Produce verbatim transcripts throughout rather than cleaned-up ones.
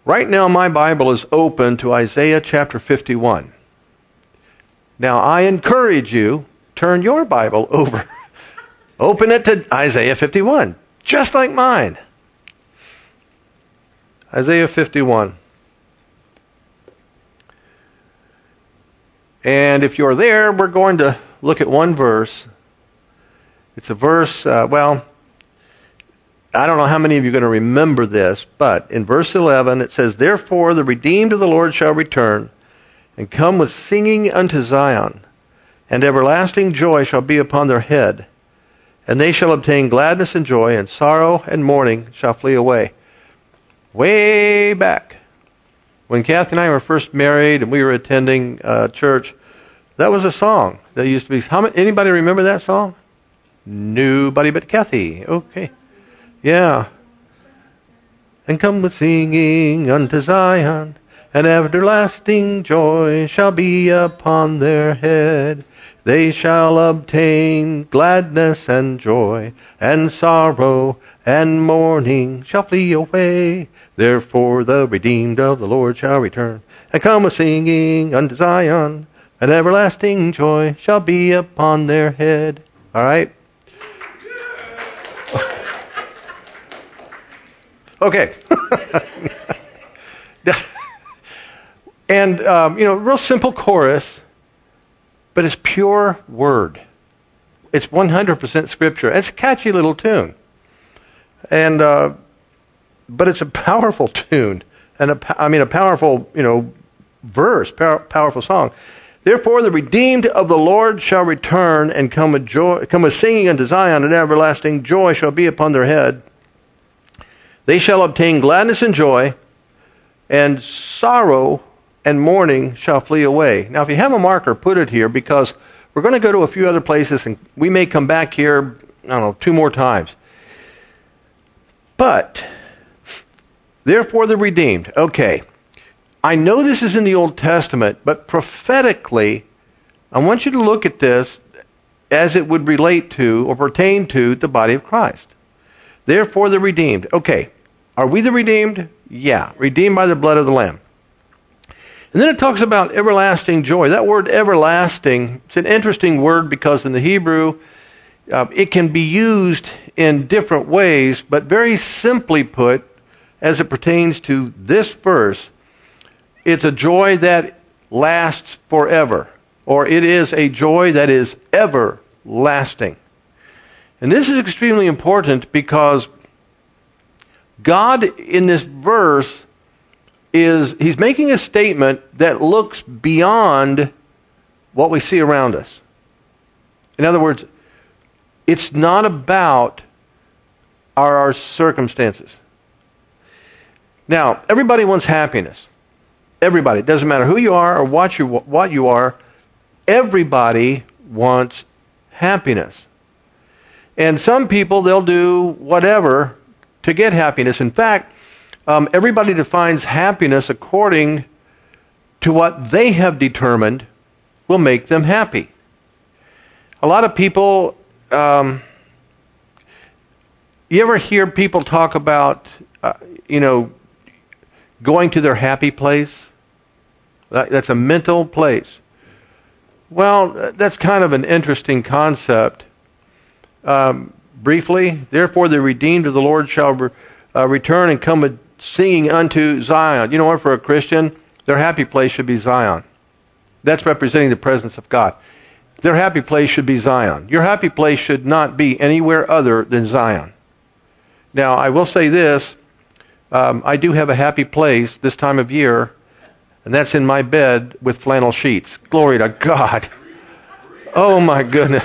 Right now my Bible is open to Isaiah chapter fifty-one. Now I encourage you, turn your Bible over. Open it to Isaiah fifty-one, just like mine. Isaiah fifty-one. And if you're there, we're going to look at one verse. It's a verse, uh, well, I don't know how many of you are going to remember this, but in verse eleven it says, "Therefore the redeemed of the Lord shall return, and come with singing unto Zion, and everlasting joy shall be upon their head. And they shall obtain gladness and joy, and sorrow and mourning shall flee away." Way back, when Kathy and I were first married and we were attending uh, church, that was a song that used to be. How many, anybody remember that song? Nobody but Kathy. Okay. Yeah. "And come with singing unto Zion, and everlasting joy shall be upon their head. They shall obtain gladness and joy, and sorrow and mourning shall flee away. Therefore the redeemed of the Lord shall return, and come with singing unto Zion, and everlasting joy shall be upon their head." All right? Okay. And, um, you know, real simple chorus, but it's pure word. It's one hundred percent scripture. It's a catchy little tune. And, uh, but it's a powerful tune. And, a, I mean, a powerful, you know, verse, power, powerful song. "Therefore the redeemed of the Lord shall return, and come with joy, come with singing unto Zion, and everlasting joy shall be upon their head. They shall obtain gladness and joy, and sorrow and mourning shall flee away." Now, if you have a marker, put it here, because we're going to go to a few other places, and we may come back here, I don't know, two more times. But, therefore the redeemed. Okay. I know this is in the Old Testament, but prophetically, I want you to look at this as it would relate to or pertain to the body of Christ. Therefore the redeemed. Okay. Are we the redeemed? Yeah. Redeemed by the blood of the Lamb. And then it talks about everlasting joy. That word everlasting, it's an interesting word because in the Hebrew, uh, it can be used in different ways, but very simply put, as it pertains to this verse, it's a joy that lasts forever, or it is a joy that is everlasting. And this is extremely important because God in this verse is, he's making a statement that looks beyond what we see around us. In other words, it's not about our, our circumstances. Now, everybody wants happiness. Everybody. It doesn't matter who you are or what you, what you are. Everybody wants happiness. And some people, they'll do whatever to get happiness. In fact, um, everybody defines happiness according to what they have determined will make them happy. A lot of people, um, you ever hear people talk about, uh, you know, going to their happy place? That, that's a mental place. Well, that's kind of an interesting concept. Um, briefly, therefore the redeemed of the Lord shall re- uh, return and come with singing unto Zion. You know what, for a Christian, their happy place should be Zion. That's representing the presence of God. Their happy place should be Zion. Your happy place should not be anywhere other than Zion. Now, I will say this. Um, I do have a happy place this time of year, and that's in my bed with flannel sheets. Glory to God. Oh, my goodness.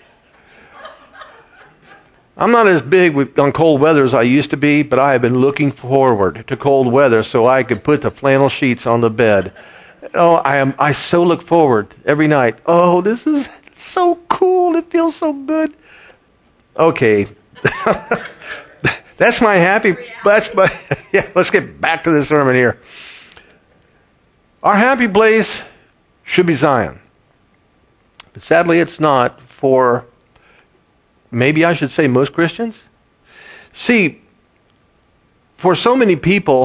I'm not as big with, on cold weather as I used to be, but I have been looking forward to cold weather so I could put the flannel sheets on the bed. Oh, I am. I so look forward every night. Oh, this is so cool. It feels so good. Okay. That's my happy, that's my, yeah, let's get back to the sermon here. Our happy place should be Zion. But sadly it's not for, maybe I should say most Christians. See, for so many people,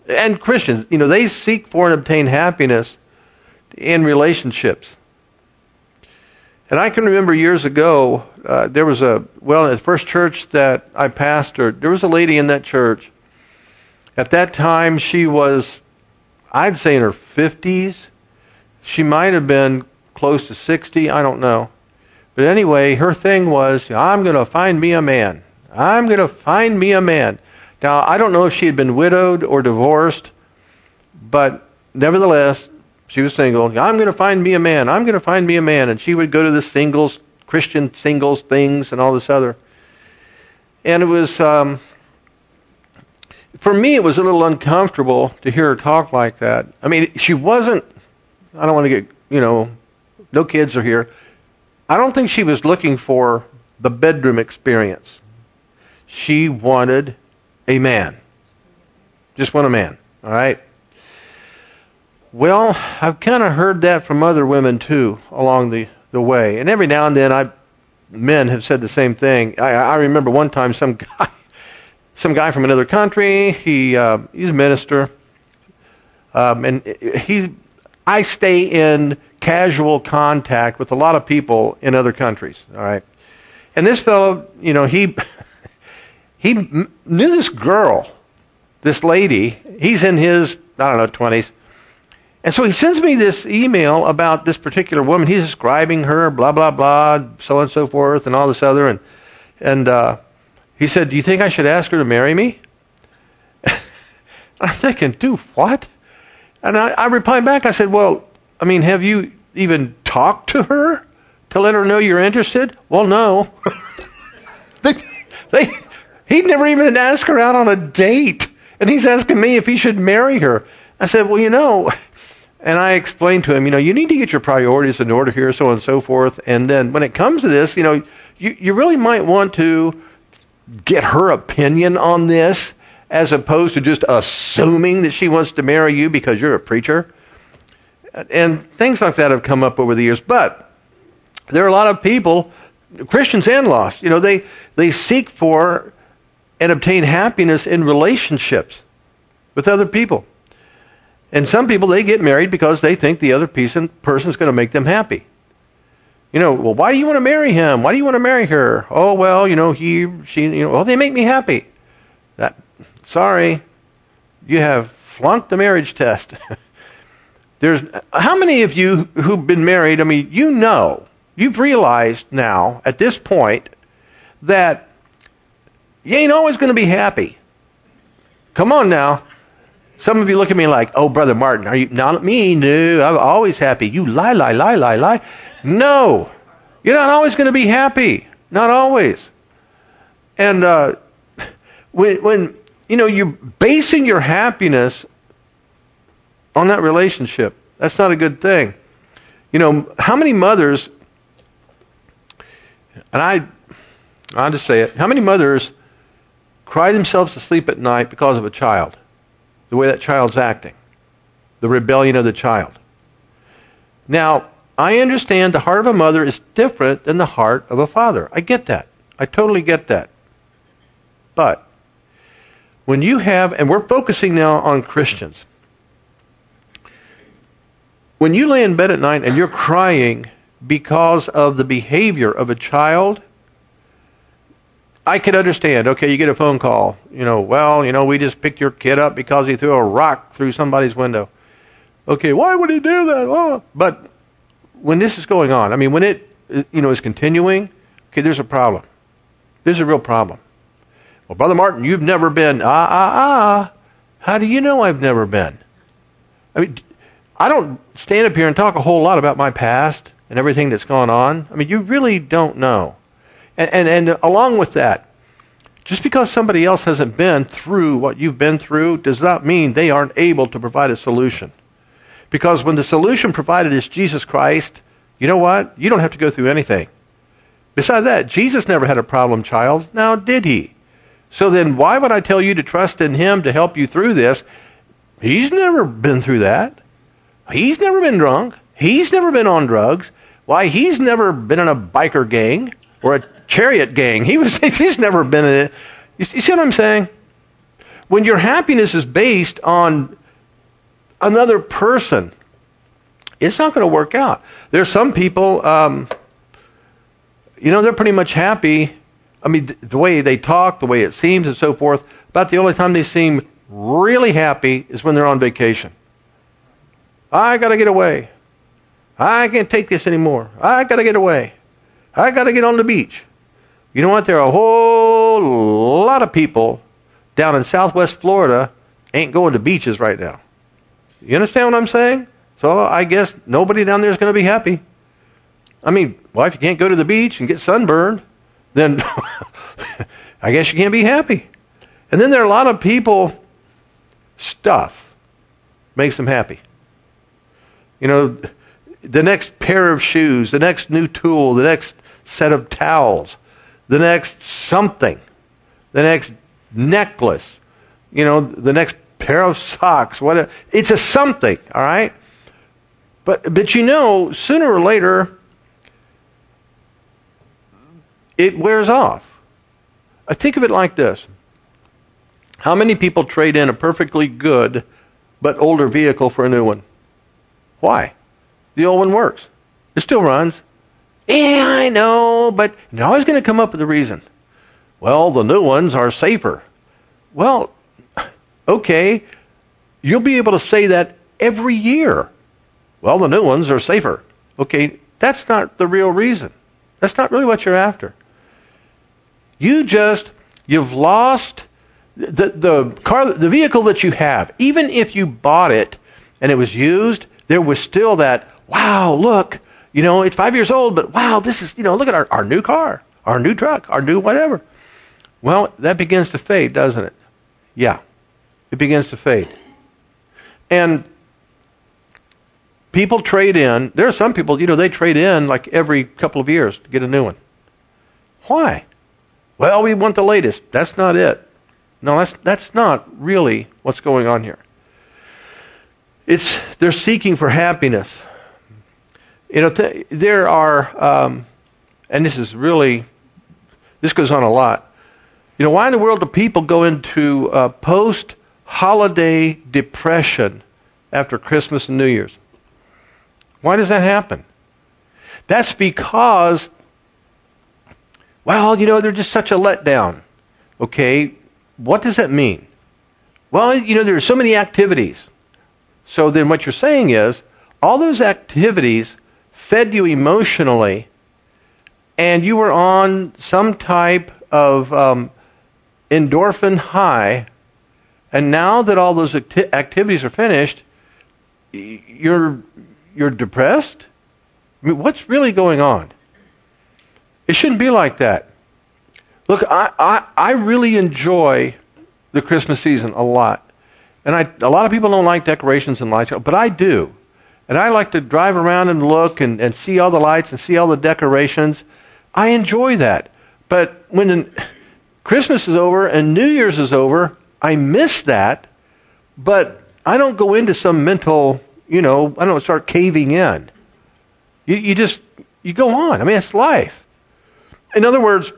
and Christians, you know, they seek for and obtain happiness in relationships. And I can remember years ago, uh, there was a, well, at the first church that I pastored, there was a lady in that church. At that time, she was, I'd say in her fifties. She might have been close to sixty, I don't know. But anyway, her thing was, I'm going to find me a man. I'm going to find me a man. Now, I don't know if she had been widowed or divorced, but nevertheless, she was single. I'm going to find me a man. I'm going to find me a man. And she would go to the singles, Christian singles things and all this other. And it was, um, for me, it was a little uncomfortable to hear her talk like that. I mean, she wasn't, I don't want to get, you know, no kids are here. I don't think she was looking for the bedroom experience. She wanted a man. Just want a man. All right? Well, I've kind of heard that from other women too along the, the way. And every now and then I men have said the same thing. I, I remember one time some guy some guy from another country, he uh, he's a minister. Um, and he I stay in casual contact with a lot of people in other countries, all right? And this fellow, you know, he he knew this girl, this lady. He's in his, I don't know, twenties. And so he sends me this email about this particular woman. He's describing her, blah, blah, blah, so on and so forth, and all this other. And and uh, he said, do you think I should ask her to marry me? I'm thinking, do what? And I, I replied back, I said, well, I mean, have you even talked to her to let her know you're interested? Well, no. they, they, he'd never even asked her out on a date. And he's asking me if he should marry her. I said, well, you know... And I explained to him, you know, you need to get your priorities in order here, so on and so forth. And then when it comes to this, you know, you, you really might want to get her opinion on this as opposed to just assuming that she wants to marry you because you're a preacher. And things like that have come up over the years. But there are a lot of people, Christians and lost, you know, they, they seek for and obtain happiness in relationships with other people. And some people, they get married because they think the other person is going to make them happy. You know, well, why do you want to marry him? Why do you want to marry her? Oh, well, you know, he, she, you know, well, they make me happy. That, sorry, you have flunked the marriage test. There's, how many of you who've been married, I mean, you know, you've realized now, at this point, that you ain't always going to be happy. Come on now. Some of you look at me like, oh, Brother Martin, are you not me? No, I'm always happy. You lie, lie, lie, lie, lie. No, you're not always going to be happy. Not always. And uh, when, when, you know, you're basing your happiness on that relationship, that's not a good thing. You know, how many mothers, and I, I'll just say it, how many mothers cry themselves to sleep at night because of a child? The way that child's acting. The rebellion of the child. Now, I understand the heart of a mother is different than the heart of a father. I get that. I totally get that. But, when you have, and we're focusing now on Christians. When you lay in bed at night and you're crying because of the behavior of a child, I could understand. Okay, you get a phone call. You know, well, you know, we just picked your kid up because he threw a rock through somebody's window. Okay, why would he do that? Oh. But when this is going on, I mean, when it, you know, is continuing, okay, there's a problem. There's a real problem. Well, Brother Martin, you've never been, ah, ah, ah. How do you know I've never been? I mean, I don't stand up here and talk a whole lot about my past and everything that's gone on. I mean, you really don't know. And, and, and along with that, just because somebody else hasn't been through what you've been through does not mean they aren't able to provide a solution. Because when the solution provided is Jesus Christ, you know what? You don't have to go through anything. Besides that, Jesus never had a problem child. Now, did he? So then why would I tell you to trust in him to help you through this? He's never been through that. He's never been drunk. He's never been on drugs. Why, he's never been in a biker gang or a chariot gang. He was, he's never been in it. You see what I'm saying? When your happiness is based on another person, it's not going to work out. There's some people, um, you know, they're pretty much happy. I mean, th- the way they talk, the way it seems, and so forth. About the only time they seem really happy is when they're on vacation. I got to get away. I can't take this anymore. I got to get away. I got to get on the beach. You know what? There are a whole lot of people down in Southwest Florida ain't going to beaches right now. You understand what I'm saying? So I guess nobody down there is going to be happy. I mean, well, if you can't go to the beach and get sunburned, then I guess you can't be happy. And then there are a lot of people, stuff makes them happy. You know, the next pair of shoes, the next new tool, the next set of towels, the next something, the next necklace, you know, the next pair of socks, whatever. It's a something, all right? But but you know, sooner or later, it wears off. I think of it like this. How many people trade in a perfectly good but older vehicle for a new one? Why? The old one works. It still runs. Yeah, I know, but you're always going to come up with a reason. Well, the new ones are safer. Well, okay, you'll be able to say that every year. Well, the new ones are safer. Okay, that's not the real reason. That's not really what you're after. You just, you've lost the, the car, the vehicle that you have. Even if you bought it and it was used, there was still that, wow, look, you know, it's five years old, but wow, this is, you know, look at our, our new car, our new truck, our new whatever. Well, that begins to fade, doesn't it? Yeah, it begins to fade. And people trade in. There are some people, you know, they trade in like every couple of years to get a new one. Why? Well, we want the latest. That's not it. No, that's that's not really what's going on here. It's they're seeking for happiness. You know, th- there are, um, and this is really, this goes on a lot. You know, why in the world do people go into uh, post-holiday depression after Christmas and New Year's? Why does that happen? That's because, well, you know, they're just such a letdown. Okay, what does that mean? Well, you know, there are so many activities. So then what you're saying is, all those activities fed you emotionally, and you were on some type of um, endorphin high, and now that all those acti- activities are finished, you're you're depressed? I mean, what's really going on? It shouldn't be like that. Look, I, I, I really enjoy the Christmas season a lot. And I, a lot of people don't like decorations and lights, but I do. And I like to drive around and look and, and see all the lights and see all the decorations. I enjoy that. But when Christmas is over and New Year's is over, I miss that. But I don't go into some mental, you know, I don't start caving in. You, you just, you go on. I mean, it's life. In other words,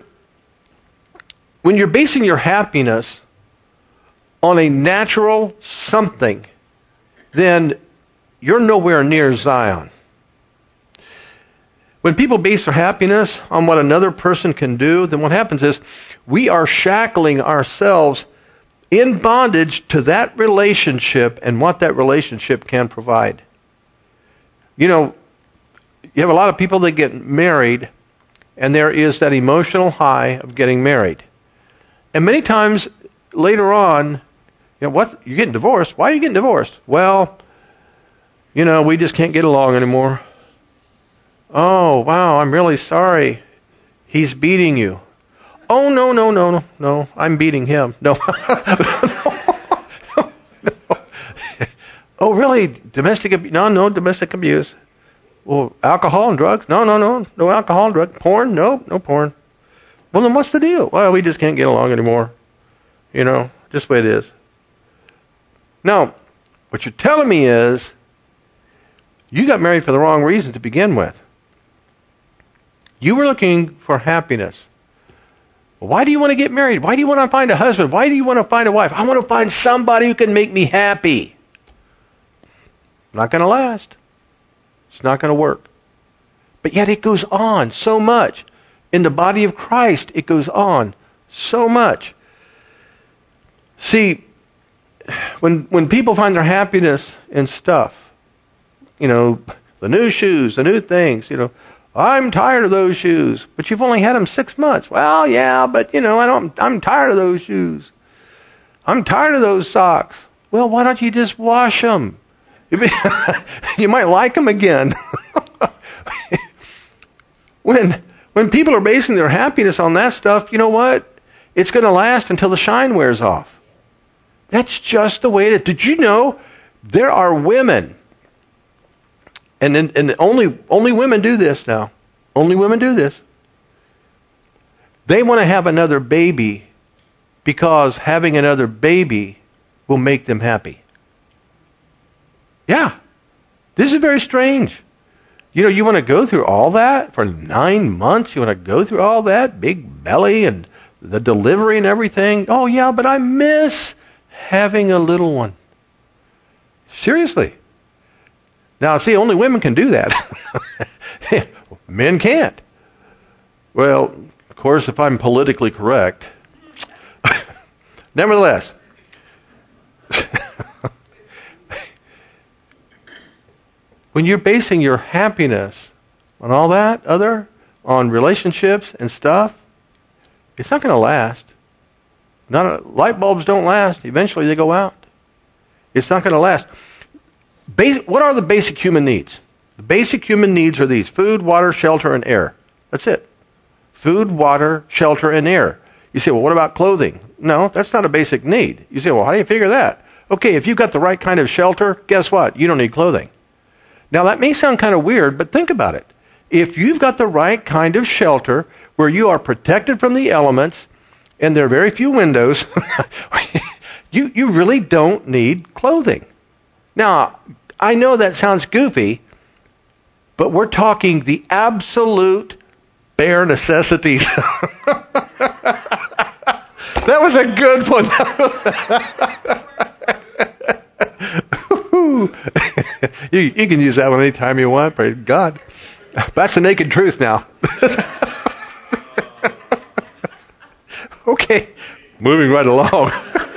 when you're basing your happiness on a natural something, then you're nowhere near Zion. When people base their happiness on what another person can do, then what happens is we are shackling ourselves in bondage to that relationship and what that relationship can provide. You know, you have a lot of people that get married, and there is that emotional high of getting married. And many times later on, you know, what? You're getting divorced? Why are you getting divorced? Well, you know, we just can't get along anymore. Oh, wow, I'm really sorry. He's beating you. Oh, no, no, no, no, no, I'm beating him. No. no, no, no. Oh, really? Domestic abuse? No, no domestic abuse. Well, alcohol and drugs? No, no, no, no alcohol and drugs. Porn? No, no porn. Well, then what's the deal? Well, we just can't get along anymore. You know, just the way it is. Now, what you're telling me is, you got married for the wrong reason to begin with. You were looking for happiness. Why do you want to get married? Why do you want to find a husband? Why do you want to find a wife? I want to find somebody who can make me happy. Not going to last. It's not going to work. But yet it goes on so much. In the body of Christ, it goes on so much. See, when when people find their happiness in stuff, you know, the new shoes, the new things, you know, I'm tired of those shoes, but you've only had them six months. Well, yeah, but you know, I don't. I'm tired of those shoes. I'm tired of those socks. Well, why don't you just wash them? You might like them again. when when people are basing their happiness on that stuff, you know what? It's going to last until the shine wears off. That's just the way that. Did you know there are women? And then, and only only women do this now. Only women do this. They want to have another baby because having another baby will make them happy. Yeah. This is very strange. You know, you want to go through all that for nine months? You want to go through all that? Big belly and the delivery and everything? Oh, yeah, but I miss having a little one. Seriously. Now, see, only women can do that. Men can't. Well, of course, if I'm politically correct. Nevertheless, when you're basing your happiness on all that other, on relationships and stuff, it's not going to last. Not a, light bulbs don't last. Eventually they go out. It's not going to last. Basic, what are the basic human needs? The basic human needs are these: food, water, shelter, and air. That's it. Food, water, shelter, and air. You say, well, what about clothing? No, that's not a basic need. You say, well, how do you figure that? Okay, if you've got the right kind of shelter, guess what? You don't need clothing. Now, that may sound kind of weird, but think about it. If you've got the right kind of shelter where you are protected from the elements, and there are very few windows, you, you really don't need clothing. Now, I know that sounds goofy, but we're talking the absolute bare necessities. That was a good one. you, you can use that one anytime you want, praise God. That's the naked truth now. Okay, moving right along.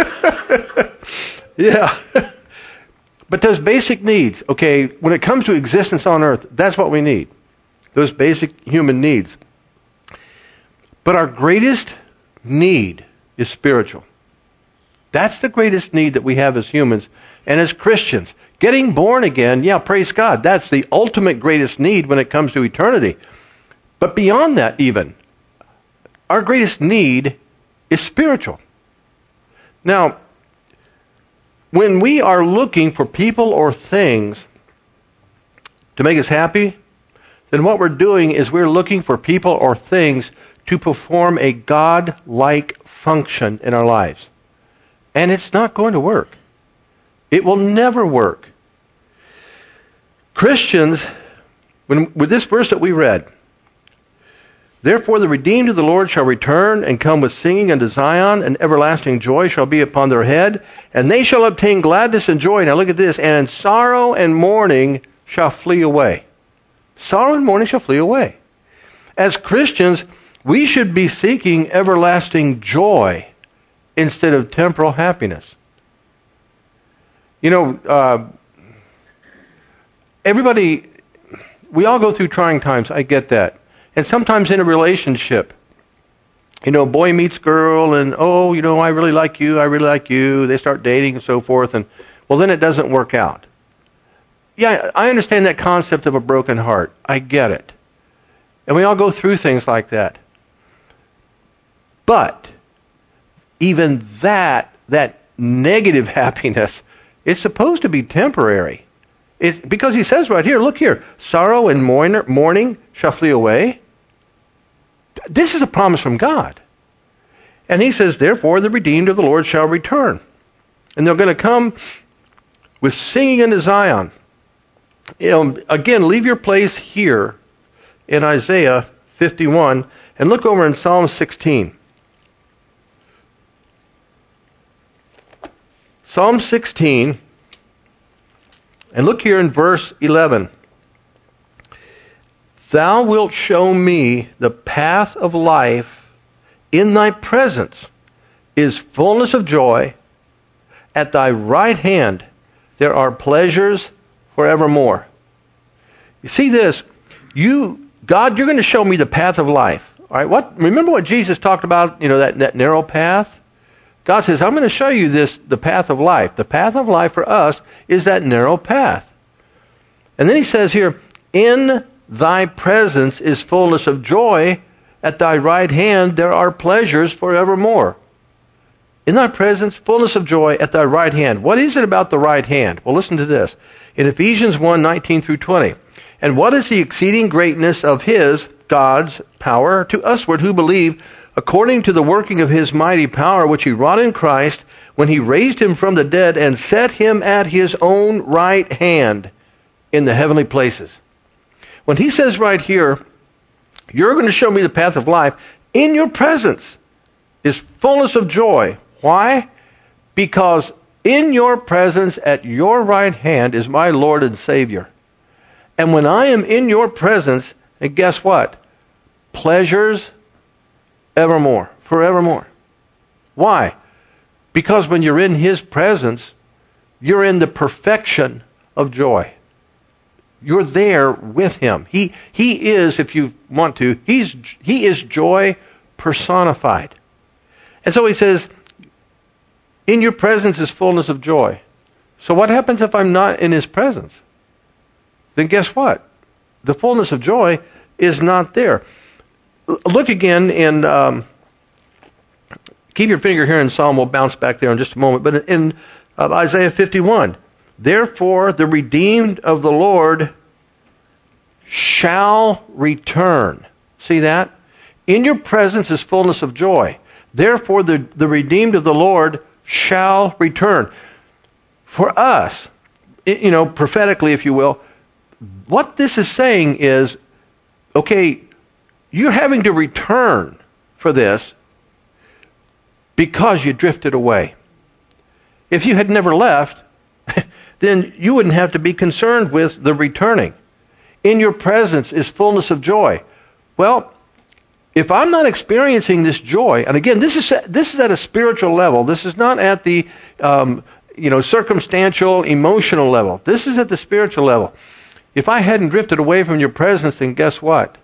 Yeah. But those basic needs, okay, when it comes to existence on earth, that's what we need. Those basic human needs. But our greatest need is spiritual. That's the greatest need that we have as humans and as Christians. Getting born again, yeah, praise God, that's the ultimate greatest need when it comes to eternity. But beyond that even, our greatest need is spiritual. Now, when we are looking for people or things to make us happy, then what we're doing is we're looking for people or things to perform a God-like function in our lives. And it's not going to work. It will never work. Christians, when, with this verse that we read, therefore the redeemed of the Lord shall return and come with singing unto Zion, and everlasting joy shall be upon their head, and they shall obtain gladness and joy. Now look at this. And sorrow and mourning shall flee away. Sorrow and mourning shall flee away. As Christians, we should be seeking everlasting joy instead of temporal happiness. You know, uh, everybody, we all go through trying times. I get that. And sometimes in a relationship, you know, boy meets girl and, oh, you know, I really like you, I really like you. They start dating and so forth. And, well, then it doesn't work out. Yeah, I understand that concept of a broken heart. I get it. And we all go through things like that. But even that, that negative happiness, it's supposed to be temporary. It, because he says right here, look here, sorrow and mourning shall flee away. This is a promise from God. And he says, therefore the redeemed of the Lord shall return. And they're going to come with singing unto Zion. You know, again, leave your place here in Isaiah fifty-one and look over in Psalm sixteen. Psalm sixteen, and look here in verse eleven. Thou wilt show me the path of life. In thy presence is fullness of joy. At thy right hand there are pleasures forevermore. You see this? You, God, you're going to show me the path of life. All right. What? Remember what Jesus talked about? You know, that, that narrow path. God says, I'm going to show you this, the path of life. The path of life for us is that narrow path. And then he says here, in thy presence is fullness of joy. At thy right hand there are pleasures forevermore. In thy presence, fullness of joy at thy right hand. What is it about the right hand? Well, listen to this. In Ephesians one, nineteen through twenty. And what is the exceeding greatness of his, God's, power to usward who believe, according to the working of his mighty power, which he wrought in Christ, when he raised him from the dead and set him at his own right hand in the heavenly places. When he says right here, you're going to show me the path of life, in your presence is fullness of joy. Why? Because in your presence at your right hand is my Lord and Savior. And when I am in your presence, and guess what? Pleasures evermore, forevermore. Why? Because when you're in his presence, you're in the perfection of joy. You're there with him. He he is, if you want to, he's he is joy personified. And so he says, in your presence is fullness of joy. So what happens if I'm not in his presence? Then guess what? The fullness of joy is not there. Look again in, um, keep your finger here in Psalm, we'll bounce back there in just a moment, but in uh, Isaiah fifty-one. Therefore the redeemed of the Lord shall return. See that? In your presence is fullness of joy. Therefore the, the redeemed of the Lord shall return. For us, you know, prophetically, if you will, what this is saying is, okay, you're having to return for this because you drifted away. If you had never left, then you wouldn't have to be concerned with the returning. In your presence is fullness of joy. Well, if I'm not experiencing this joy, and again, this is this is at a spiritual level. This is not at the um, you know circumstantial, emotional level. This is at the spiritual level. If I hadn't drifted away from your presence, then guess what?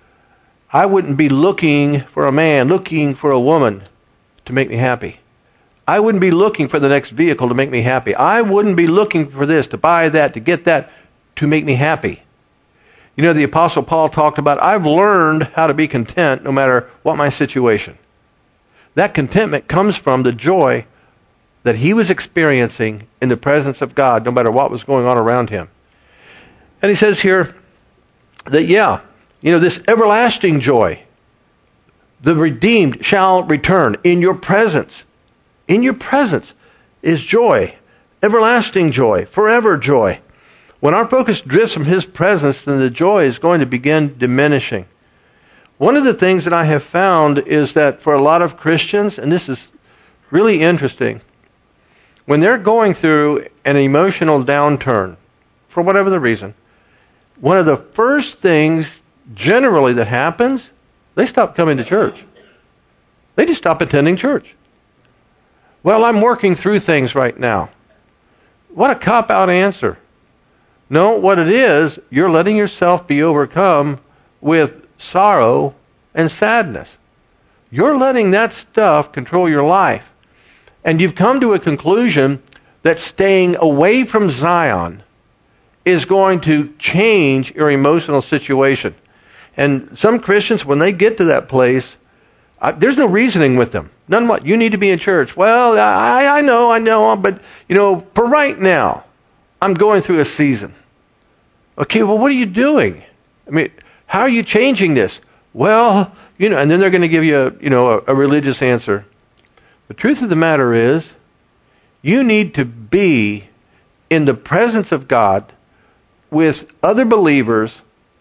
I wouldn't be looking for a man, looking for a woman to make me happy. I wouldn't be looking for the next vehicle to make me happy. I wouldn't be looking for this, to buy that, to get that, to make me happy. You know, the Apostle Paul talked about, I've learned how to be content no matter what my situation. That contentment comes from the joy that he was experiencing in the presence of God, no matter what was going on around him. And he says here that, yeah, you know, this everlasting joy, the redeemed shall return in your presence. In your presence is joy, everlasting joy, forever joy. When our focus drifts from his presence, then the joy is going to begin diminishing. One of the things that I have found is that for a lot of Christians, and this is really interesting, when they're going through an emotional downturn, for whatever the reason, one of the first things generally that happens, they stop coming to church. They just stop attending church. Well, I'm working through things right now. What a cop-out answer. No, what it is, you're letting yourself be overcome with sorrow and sadness. You're letting that stuff control your life. And you've come to a conclusion that staying away from Zion is going to change your emotional situation. And some Christians, when they get to that place, I, there's no reasoning with them. None what? You need to be in church. Well, I, I know, I know, but, you know, for right now, I'm going through a season. Okay, well, what are you doing? I mean, how are you changing this? Well, you know, and then they're going to give you a, you know, a, a religious answer. The truth of the matter is, you need to be in the presence of God with other believers,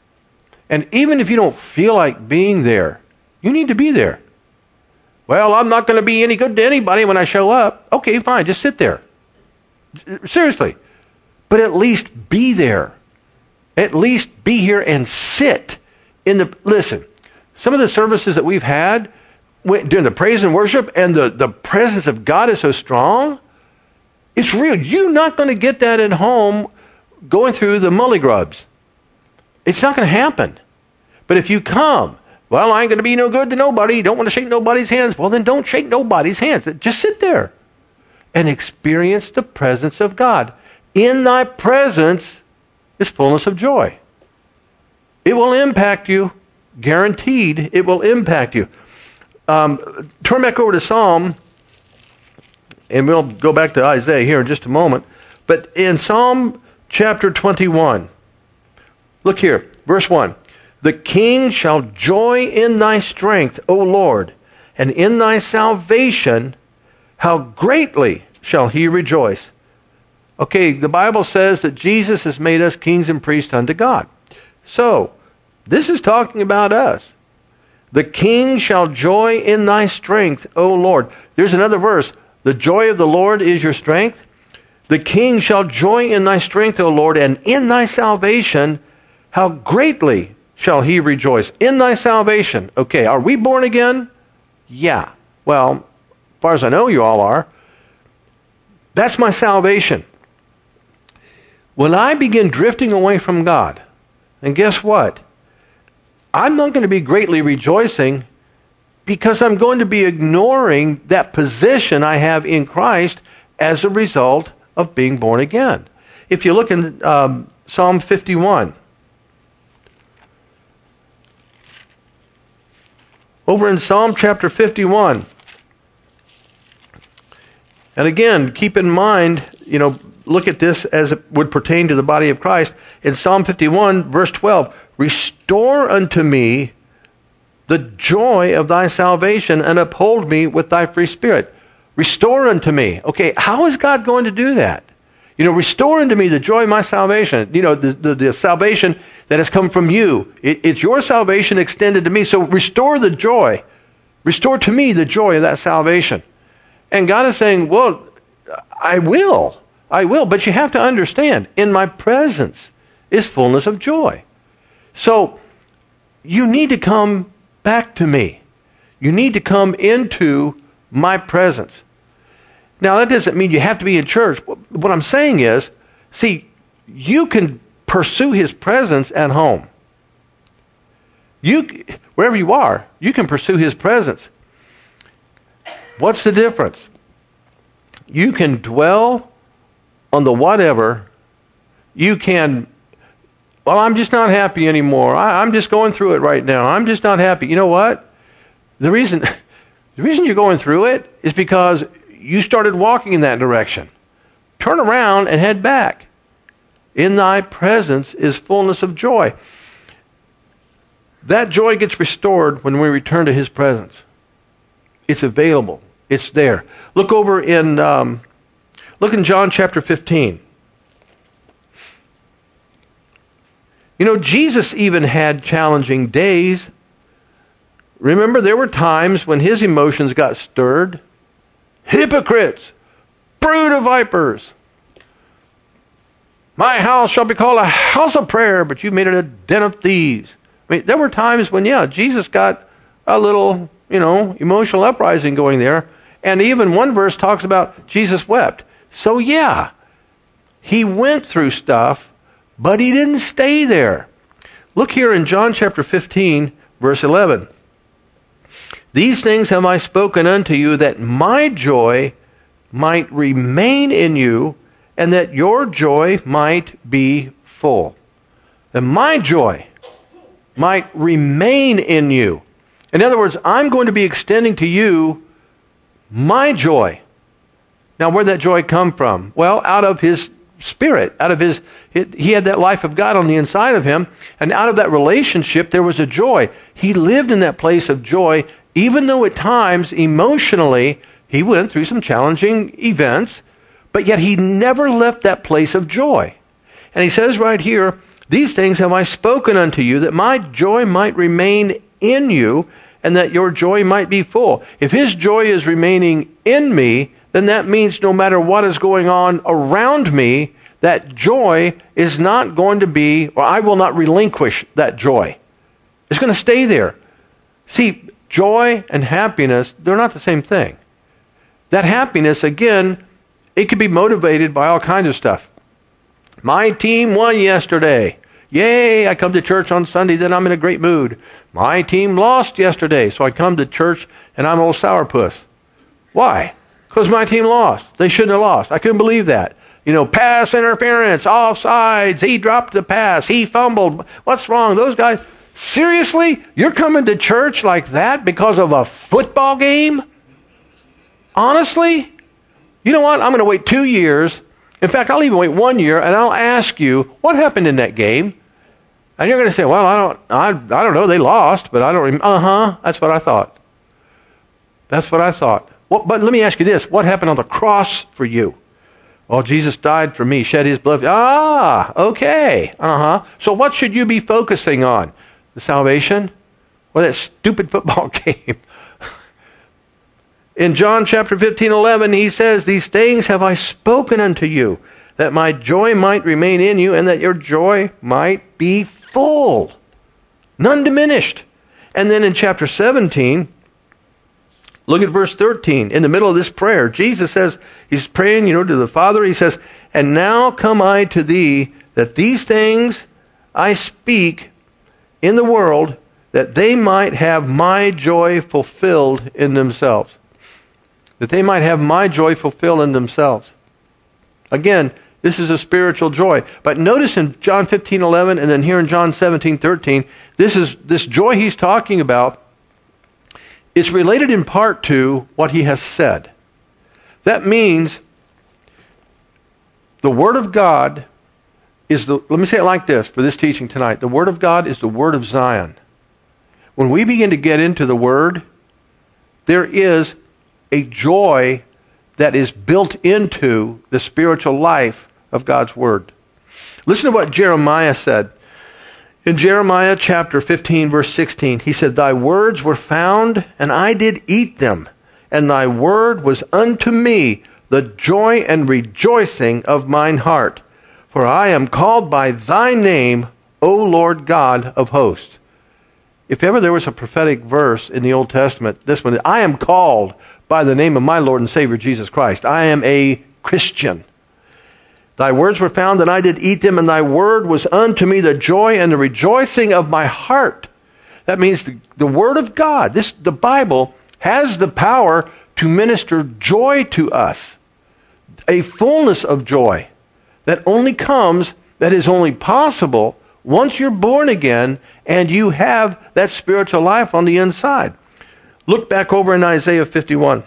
and even if you don't feel like being there, you need to be there. Well, I'm not going to be any good to anybody when I show up. Okay, fine, just sit there. Seriously. But at least be there. At least be here and sit in the, listen, some of the services that we've had during the praise and worship, and the, the presence of God is so strong, it's real. You're not going to get that at home going through the mully grubs. It's not going to happen. But if you come, well, I ain't going to be no good to nobody, don't want to shake nobody's hands, well, then don't shake nobody's hands. Just sit there and experience the presence of God. In thy presence is fullness of joy. It will impact you. Guaranteed, it will impact you. Um, turn back over to Psalm, and we'll go back to Isaiah here in just a moment. But in Psalm chapter twenty-one, look here, verse one. The king shall joy in thy strength, O Lord, and in thy salvation, how greatly shall he rejoice. Okay, the Bible says that Jesus has made us kings and priests unto God. So, this is talking about us. The king shall joy in thy strength, O Lord. There's another verse. The joy of the Lord is your strength. The king shall joy in thy strength, O Lord, and in thy salvation, how greatly shall he rejoice. In thy salvation. Okay, are we born again? Yeah. Well, as far as I know, you all are. That's my salvation. When I begin drifting away from God, and guess what? I'm not going to be greatly rejoicing because I'm going to be ignoring that position I have in Christ as a result of being born again. If you look in um, Psalm fifty-one, over in Psalm chapter fifty-one, and again, keep in mind, you know, look at this as it would pertain to the body of Christ. In Psalm fifty-one, verse twelve, restore unto me the joy of thy salvation, and uphold me with thy free spirit. Restore unto me. Okay, how is God going to do that? You know, restore unto me the joy of my salvation. You know, the, the, the salvation that has come from you. It, it's your salvation extended to me. So restore the joy. Restore to me the joy of that salvation. And God is saying, well, I will. I will. But you have to understand, in my presence is fullness of joy. So you need to come back to me. You need to come into my presence. Now, that doesn't mean you have to be in church. What I'm saying is, see, you can pursue his presence at home. You, wherever you are, you can pursue his presence. What's the difference? You can dwell on the whatever. You can, well, I'm just not happy anymore. I, I'm just going through it right now. I'm just not happy. You know what? The reason, the reason you're going through it is because you started walking in that direction. Turn around and head back. In thy presence is fullness of joy. That joy gets restored when we return to his presence. It's available. It's there. Look over in, um, look in John chapter fifteen. You know, Jesus even had challenging days. Remember, there were times when his emotions got stirred. Hypocrites, brood of vipers. My house shall be called a house of prayer, but you made it a den of thieves. I mean, there were times when, yeah, Jesus got a little, you know, emotional uprising going there. And even one verse talks about Jesus wept. So, yeah, he went through stuff, but he didn't stay there. Look here in John chapter fifteen, verse eleven. These things have I spoken unto you, that my joy might remain in you, and that your joy might be full. And my joy might remain in you. In other words, I'm going to be extending to you my joy. Now, where'd that joy come from? Well, out of his spirit, out of his, he had that life of God on the inside of him, and out of that relationship there was a joy. He lived in that place of joy, even though at times, emotionally, he went through some challenging events, but yet he never left that place of joy. And he says right here, these things have I spoken unto you, that my joy might remain in you, and that your joy might be full. If his joy is remaining in me, then that means no matter what is going on around me, that joy is not going to be, or I will not relinquish that joy. It's going to stay there. See, joy and happiness, they're not the same thing. That happiness, again, it can be motivated by all kinds of stuff. My team won yesterday. Yay, I come to church on Sunday, then I'm in a great mood. My team lost yesterday, so I come to church and I'm an old sourpuss. Why? Because my team lost. They shouldn't have lost. I couldn't believe that. You know, pass interference, offsides, he dropped the pass, he fumbled. What's wrong? Those guys, seriously? You're coming to church like that because of a football game? Honestly? You know what? I'm going to wait two years. In fact, I'll even wait one year, and I'll ask you, what happened in that game? And you're going to say, well, I don't I, I don't know. They lost, but I don't remember. Uh-huh. That's what I thought. That's what I thought. Well, but let me ask you this. What happened on the cross for you? Well, Jesus died for me, shed his blood. Ah, okay. Uh-huh. So what should you be focusing on? The salvation? Or that stupid football game? In John chapter fifteen, eleven, he says, these things have I spoken unto you, that my joy might remain in you, and that your joy might be full. None diminished. And then in chapter seventeen, look at verse thirteen. In the middle of this prayer, Jesus says, he's praying, you know, to the Father. He says, and now come I to thee, that these things I speak in the world, that they might have my joy fulfilled in themselves. That they might have my joy fulfilled in themselves. Again, this is a spiritual joy. But notice in John fifteen, eleven, and then here in John seventeen, thirteen, this is this joy he's talking about. It's related in part to what he has said. That means the Word of God is the, let me say it like this for this teaching tonight. The Word of God is the Word of Zion. When we begin to get into the Word, there is a joy that is built into the spiritual life of God's Word. Listen to what Jeremiah said. In Jeremiah chapter fifteen, verse sixteen, he said, thy words were found, and I did eat them, and thy word was unto me the joy and rejoicing of mine heart. For I am called by thy name, O Lord God of hosts. If ever there was a prophetic verse in the Old Testament, this one, I am called by the name of my Lord and Savior Jesus Christ. I am a Christian. Thy words were found, and I did eat them, and thy word was unto me the joy and the rejoicing of my heart. That means the, the Word of God, this the Bible, has the power to minister joy to us. A fullness of joy that only comes, that is only possible once you're born again and you have that spiritual life on the inside. Look back over in Isaiah fifty-one.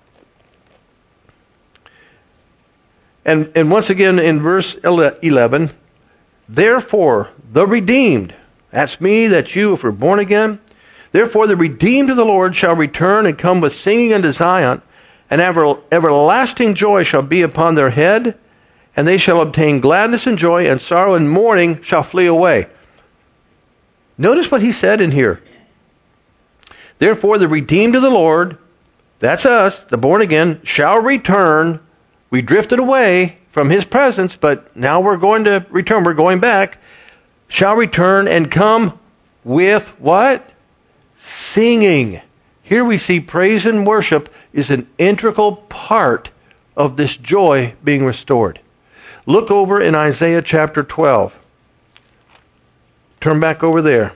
And, and once again in verse eleven, therefore the redeemed, that's me, that's you if we're born again, therefore the redeemed of the Lord shall return and come with singing unto Zion, and ever, everlasting joy shall be upon their head, and they shall obtain gladness and joy, and sorrow and mourning shall flee away. Notice what he said in here. Therefore the redeemed of the Lord, that's us, the born again, shall return. We drifted away from his presence, but now we're going to return. We're going back. Shall return and come with what? Singing. Here we see praise and worship is an integral part of this joy being restored. Look over in Isaiah chapter twelve. Turn back over there.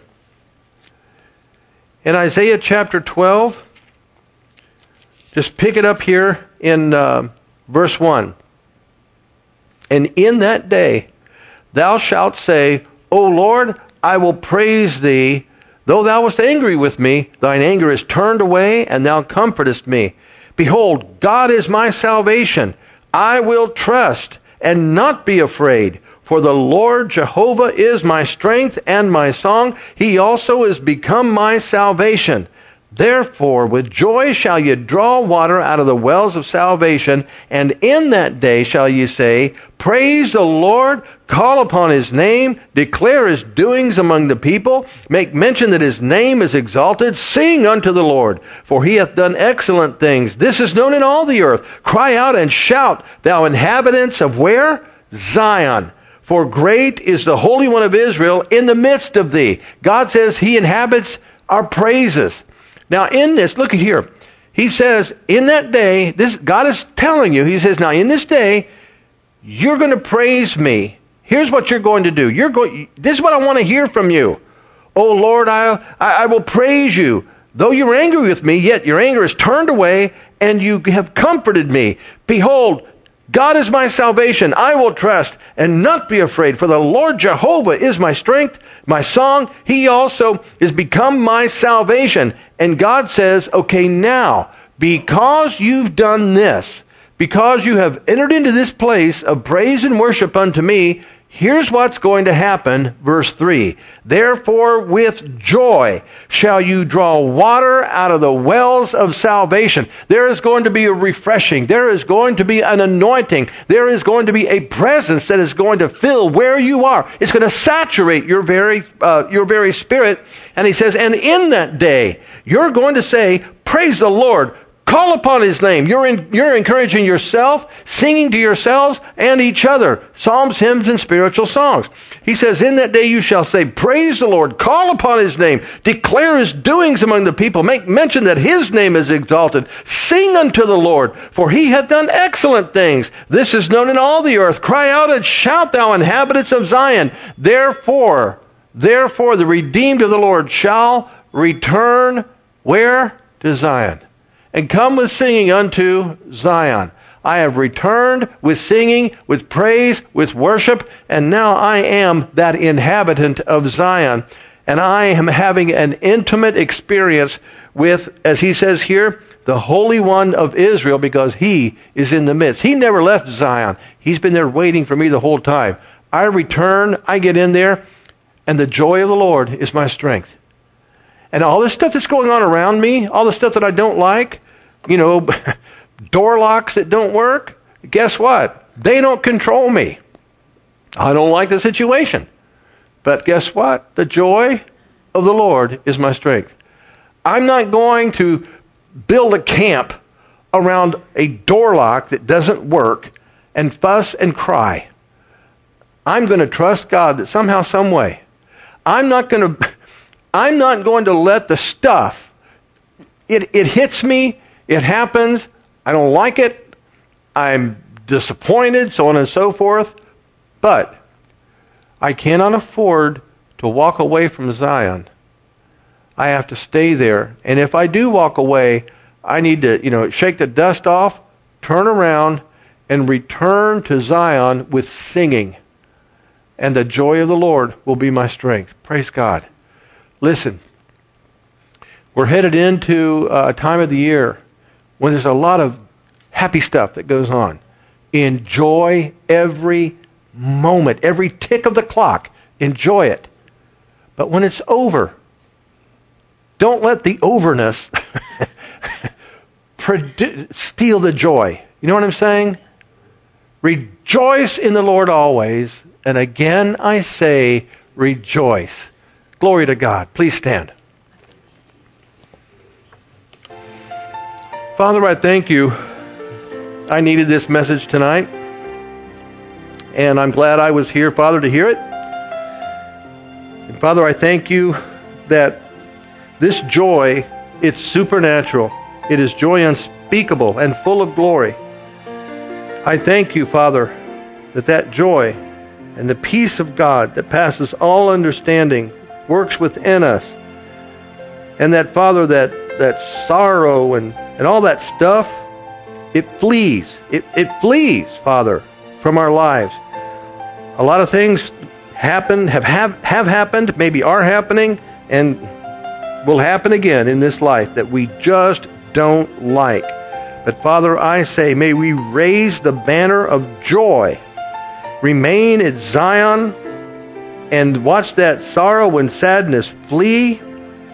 In Isaiah chapter twelve, just pick it up here in uh, verse one. And in that day thou shalt say, O Lord, I will praise thee. Though thou wast angry with me, thine anger is turned away, and thou comfortest me. Behold, God is my salvation. I will trust and not be afraid. For the Lord Jehovah is my strength and my song. He also is become my salvation. Therefore, with joy shall ye draw water out of the wells of salvation, and in that day shall ye say, Praise the Lord, call upon his name, declare his doings among the people, make mention that his name is exalted, sing unto the Lord, for he hath done excellent things. This is known in all the earth. Cry out and shout, thou inhabitants of where? Zion. For great is the Holy One of Israel in the midst of thee. God says he inhabits our praises. Now in this, look at here. He says, in that day, this God is telling you, he says, now in this day, you're going to praise me. Here's what you're going to do. You're going. This is what I want to hear from you. Oh Lord, I, I, I will praise you. Though you're angry with me, yet your anger is turned away, and you have comforted me. Behold, God is my salvation. I will trust and not be afraid, for the Lord Jehovah is my strength, my song. He also is become my salvation. And God says, okay, now, because you've done this, because you have entered into this place of praise and worship unto me, here's what's going to happen, verse three. Therefore with joy shall you draw water out of the wells of salvation. There is going to be a refreshing. There is going to be an anointing. There is going to be a presence that is going to fill where you are. It's going to saturate your very, uh, your very spirit. And he says, and in that day, you're going to say, praise the Lord. Call upon his name. You're, in, you're encouraging yourself, singing to yourselves and each other. Psalms, hymns, and spiritual songs. He says, in that day you shall say, praise the Lord. Call upon his name. Declare his doings among the people. Make mention that his name is exalted. Sing unto the Lord, for he hath done excellent things. This is known in all the earth. Cry out and shout, thou inhabitants of Zion. Therefore, therefore the redeemed of the Lord shall return where? To Zion. And come with singing unto Zion. I have returned with singing, with praise, with worship, and now I am that inhabitant of Zion. And I am having an intimate experience with, as he says here, the Holy One of Israel, because he is in the midst. He never left Zion. He's been there waiting for me the whole time. I return, I get in there, and the joy of the Lord is my strength. And all this stuff that's going on around me, all the stuff that I don't like, you know, door locks that don't work, guess what? They don't control me. I don't like the situation. But guess what? The joy of the Lord is my strength. I'm not going to build a camp around a door lock that doesn't work and fuss and cry. I'm going to trust God that somehow, some way, I'm not going to... I'm not going to let the stuff, it, it hits me, it happens, I don't like it, I'm disappointed, so on and so forth, but I cannot afford to walk away from Zion. I have to stay there. And if I do walk away, I need to, you know, shake the dust off, turn around, and return to Zion with singing. And the joy of the Lord will be my strength. Praise God. Listen, we're headed into a time of the year when there's a lot of happy stuff that goes on. Enjoy every moment, every tick of the clock. Enjoy it. But when it's over, don't let the overness steal the joy. You know what I'm saying? Rejoice in the Lord always. And again I say, rejoice. Glory to God. Please stand. Father, I thank you. I needed this message tonight. And I'm glad I was here, Father, to hear it. And Father, I thank you that this joy, it's supernatural. It is joy unspeakable and full of glory. I thank you, Father, that that joy and the peace of God that passes all understanding works within us. And that, Father, that, that sorrow and, and all that stuff, it flees. It, it flees, Father, from our lives. A lot of things happen, have, have, have happened, maybe are happening, and will happen again in this life that we just don't like. But Father, I say, may we raise the banner of joy, remain at Zion, and watch that sorrow and sadness flee,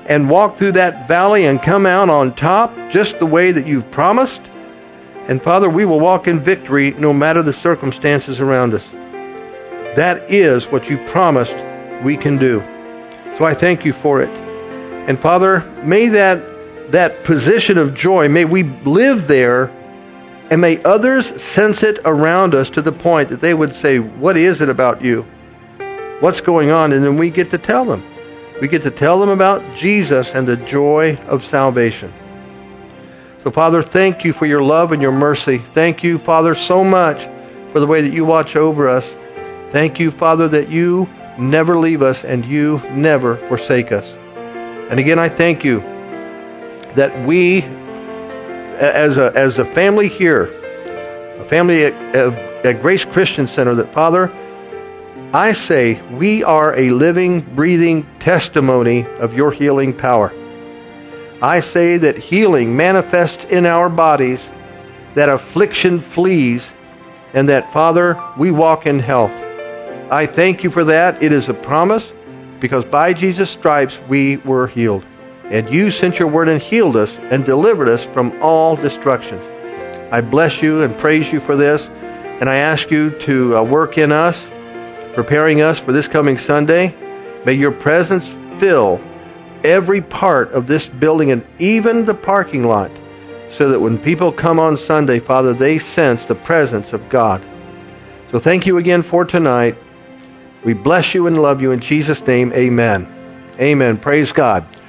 and walk through that valley and come out on top just the way that you've promised. And Father, we will walk in victory no matter the circumstances around us. That is what you promised we can do. So I thank you for it. And Father, may that, that position of joy, may we live there, and may others sense it around us to the point that they would say, what is it about you? What's going on? And then we get to tell them. We get to tell them about Jesus and the joy of salvation. So Father, thank you for your love and your mercy. Thank you, Father, so much for the way that you watch over us. Thank you, Father, that you never leave us and you never forsake us. And again, I thank you that we, as a, as a family here, a family at, at Grace Christian Center, that Father, I say we are a living, breathing testimony of your healing power. I say that healing manifests in our bodies, that affliction flees, and that, Father, we walk in health. I thank you for that. It is a promise, because by Jesus' stripes we were healed. And you sent your word and healed us and delivered us from all destruction. I bless you and praise you for this. And I ask you to uh, work in us, preparing us for this coming Sunday. May your presence fill every part of this building and even the parking lot, so that when people come on Sunday, Father, they sense the presence of God. So thank you again for tonight. We bless you and love you in Jesus' name. Amen. Amen. Praise God.